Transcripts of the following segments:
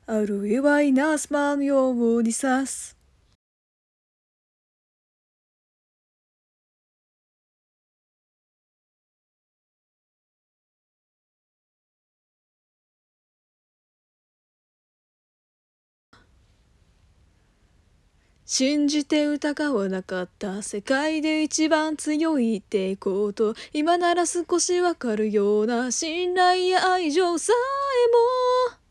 あるいは稲妻のように刺す。信じて疑わなかった世界で一番強いってこと、今なら少しわかるような信頼や愛情さえも。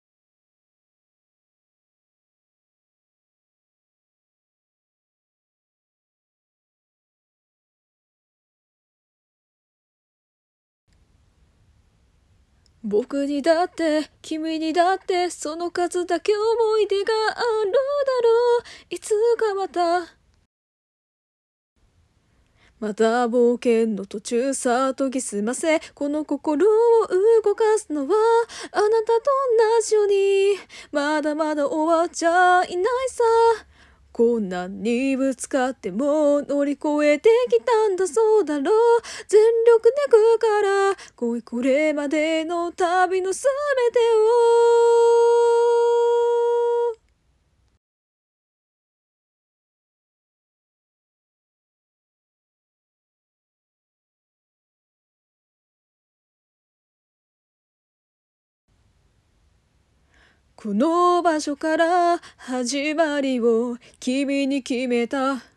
僕にだって君にだってその数だけ思い出があるだろう。いつかまた冒険の途中さ研ぎ澄ませ、この心を動かすのはあなたと同じように、まだまだ終わっちゃいないさ。困難にぶつかっても乗り越えてきたんだそうだろう。全力で行くからこれまでの旅のすべてを。この場所から始まりを君に決めた。